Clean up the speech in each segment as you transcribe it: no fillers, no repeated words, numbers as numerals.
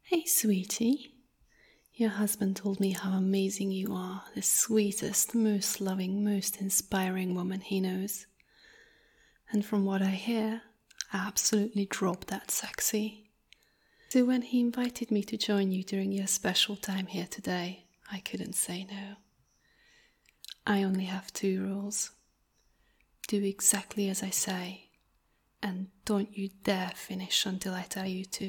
Hey, sweetie. Your husband told me how amazing you are, the sweetest, most loving, most inspiring woman he knows. And from what I hear, I absolutely dropped that sexy. So when he invited me to join you during your special time here today, I couldn't say no. I only have 2 rules. Do exactly as I say, and don't you dare finish until I tell you to.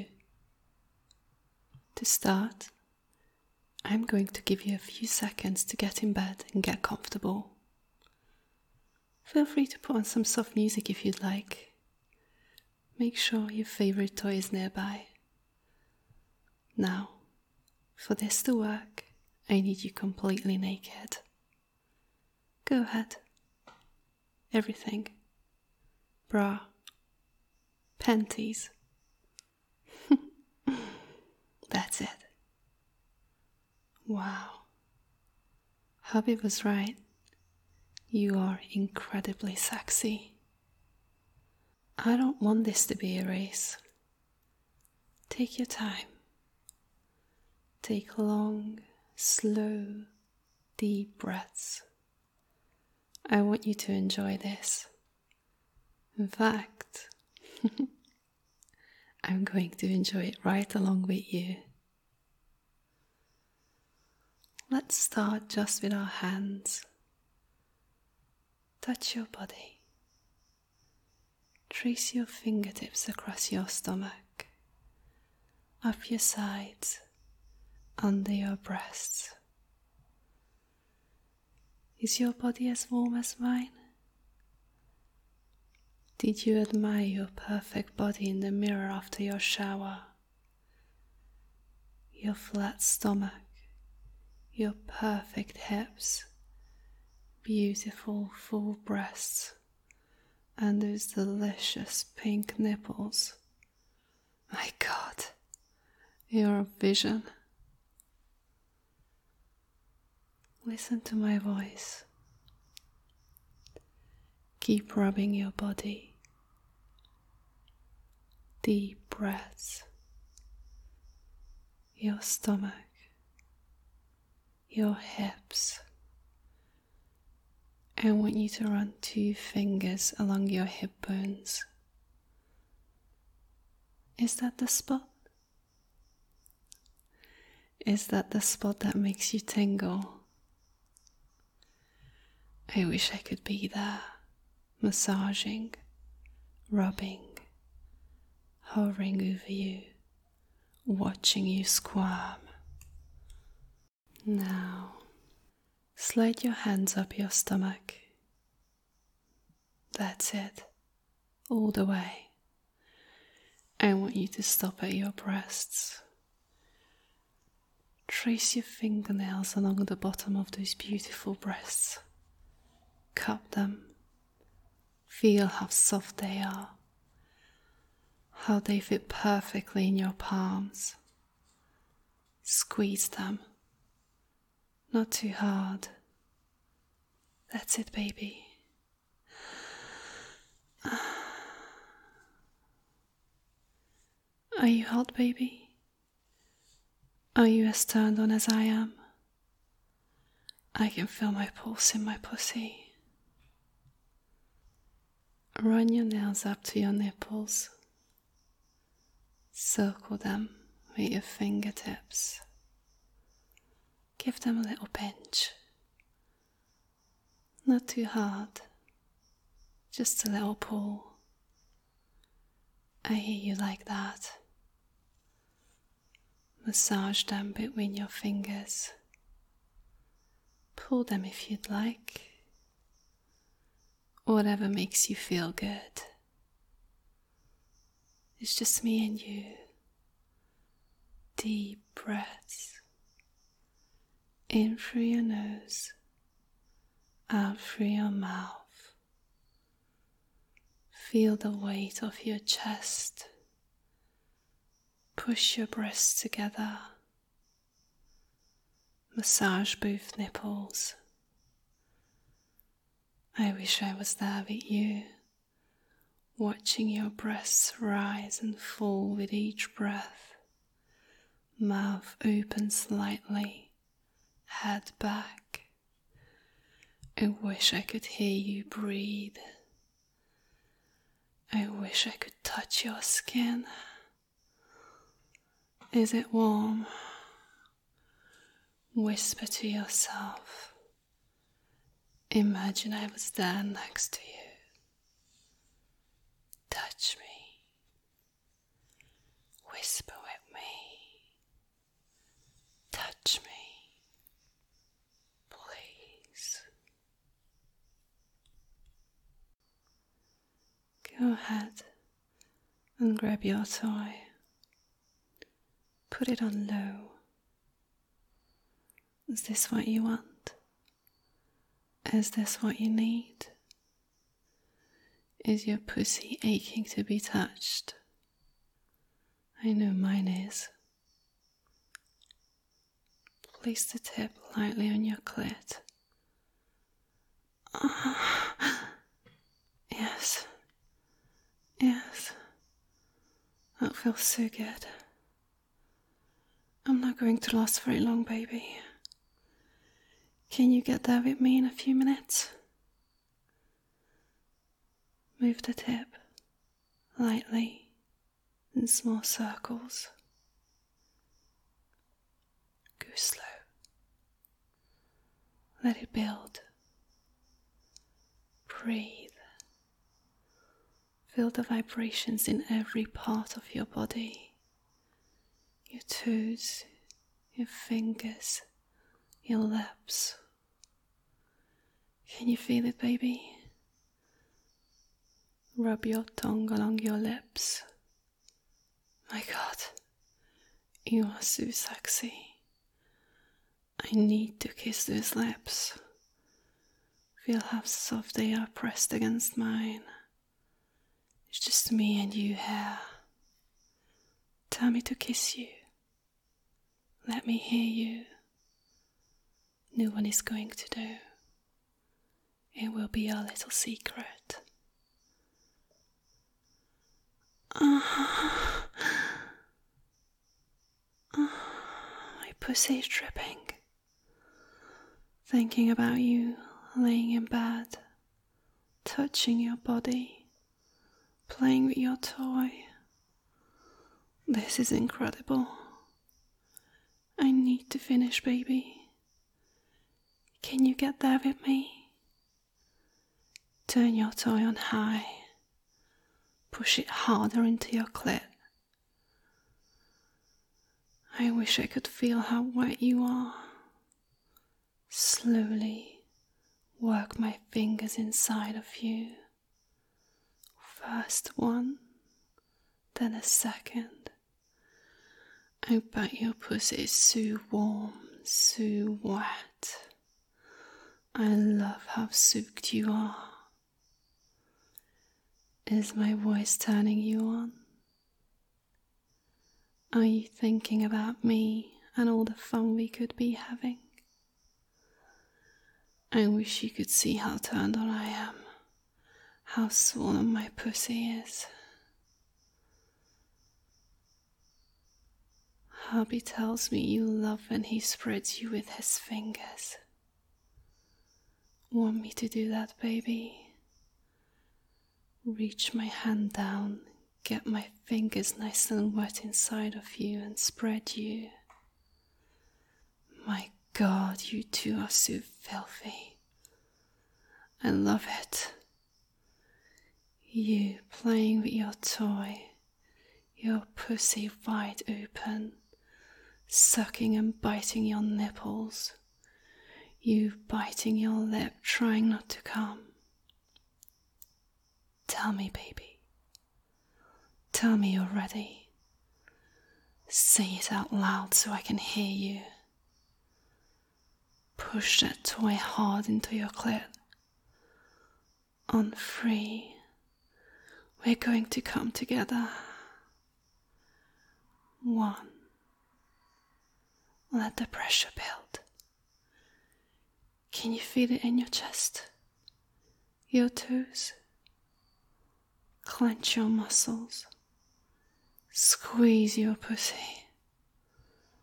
To start, I'm going to give you a few seconds to get in bed and get comfortable. Feel free to put on some soft music if you'd like. Make sure your favorite toy is nearby. Now, for this to work, I need you completely naked. Go ahead. Everything. Bra. Panties. That's it. Wow. Hubby was right. You are incredibly sexy. I don't want this to be a race. Take your time. Take long, slow, deep breaths. I want you to enjoy this. In fact, I'm going to enjoy it right along with you. Let's start just with our hands. Touch your body. Trace your fingertips across your stomach, up your sides, under your breasts. Is your body as warm as mine? Did you admire your perfect body in the mirror after your shower? Your flat stomach, your perfect hips, beautiful full breasts, and those delicious pink nipples. My God, you're a vision. Listen to my voice. Keep rubbing your body. Deep breaths. Your stomach. Your hips. I want you to run 2 fingers along your hip bones. Is that the spot? Is that the spot that makes you tingle? I wish I could be there, massaging, rubbing, hovering over you, watching you squirm. Now, slide your hands up your stomach. That's it, all the way. I want you to stop at your breasts. Trace your fingernails along the bottom of those beautiful breasts. Cup them. Feel how soft they are. How they fit perfectly in your palms. Squeeze them. Not too hard. That's it, baby. Are you hot, baby? Are you as turned on as I am? I can feel my pulse in my pussy. Run your nails up to your nipples. Circle them with your fingertips. Give them a little pinch. Not too hard. Just a little pull. I hear you like that. Massage them between your fingers. Pull them if you'd like. Whatever makes you feel good. It's just me and you. Deep breaths. In through your nose, out through your mouth. Feel the weight of your chest. Push your breasts together. Massage both nipples. I wish I was there with you, watching your breasts rise and fall with each breath. Mouth open slightly, head back. I wish I could hear you breathe. I wish I could touch your skin. Is it warm? Whisper to yourself. Imagine I was there next to you. Touch me. Whisper with me. Touch me. Please. Go ahead and grab your toy. Put it on low. Is this what you want? Is this what you need? Is your pussy aching to be touched? I know mine is. Place the tip lightly on your clit. Yes. Yes. That feels so good. I'm not going to last very long, baby. Can you get there with me in a few minutes? Move the tip lightly in small circles. Go slow. Let it build. Breathe. Feel the vibrations in every part of your body. Your toes, your fingers, your lips. Can you feel it, baby? Rub your tongue along your lips. My God, you are so sexy. I need to kiss those lips. Feel how soft they are pressed against mine. It's just me and you here. Tell me to kiss you. Let me hear you. No one is going to do. It will be our little secret. My pussy is dripping. Thinking about you laying in bed, touching your body, playing with your toy. This is incredible. I need to finish, baby. Can you get there with me? Turn your toy on high. Push it harder into your clit. I wish I could feel how wet you are. Slowly work my fingers inside of you. First one, then a second. I bet your pussy is so warm, so wet. I love how soaked you are. Is my voice turning you on? Are you thinking about me and all the fun we could be having? I wish you could see how turned on I am, how swollen my pussy is. Hubby tells me you love when he spreads you with his fingers. Want me to do that, baby? Reach my hand down, get my fingers nice and wet inside of you and spread you. My God, you two are so filthy. I love it. You playing with your toy, your pussy wide open, sucking and biting your nipples, you biting your lip, trying not to come. Tell me, baby. Tell me you're ready. Say it out loud so I can hear you. Push that toy hard into your clit. On 3, we're going to come together. 1. Let the pressure build. Can you feel it in your chest? Your toes? Clench your muscles. Squeeze your pussy.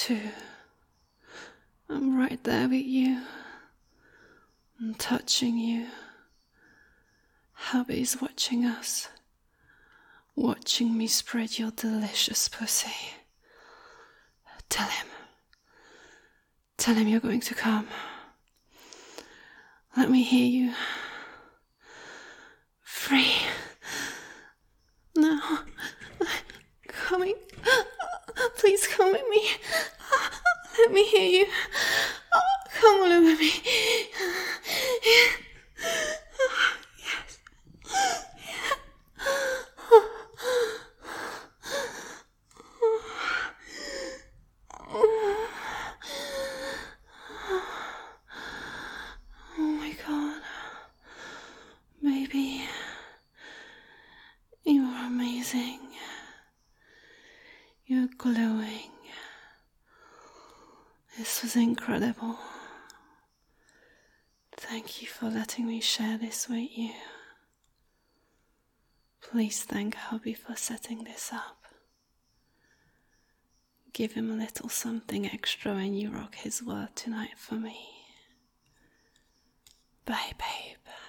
too. I'm right there with you. I'm touching you. Hubby's watching us. Watching me spread your delicious pussy. Tell him. Tell him you're going to come. Let me hear you. Free. Now. Coming. Please come with me. Let me hear you. Come on with me. Yes. Oh my God. Baby. You are amazing. You're glowing. This was incredible. Thank you for letting me share this with you. Please thank hubby for setting this up. Give him a little something extra when you rock his world tonight for me. Bye, babe.